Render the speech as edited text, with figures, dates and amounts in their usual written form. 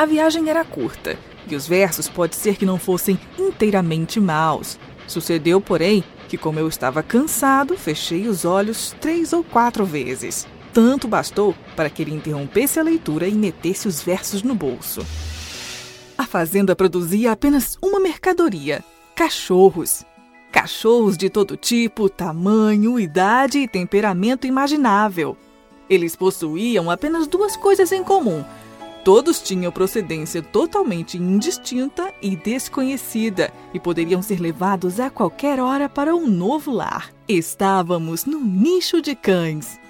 A viagem era curta, e os versos pode ser que não fossem inteiramente maus. Sucedeu, porém, que como eu estava cansado, fechei os olhos 3 ou 4 vezes. Tanto bastou para que ele interrompesse a leitura e metesse os versos no bolso. A fazenda produzia apenas uma mercadoria: cachorros. Cachorros de todo tipo, tamanho, idade e temperamento imaginável. Eles possuíam apenas 2 coisas em comum. Todos tinham procedência totalmente indistinta e desconhecida e poderiam ser levados a qualquer hora para um novo lar. Estávamos no nicho de cães.